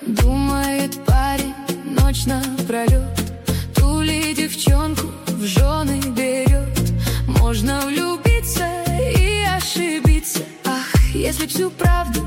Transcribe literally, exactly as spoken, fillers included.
Думает парень ночь напролет, ту ли девчонку в жены берет. Можно влюбиться и ошибиться. Ах, если всю правду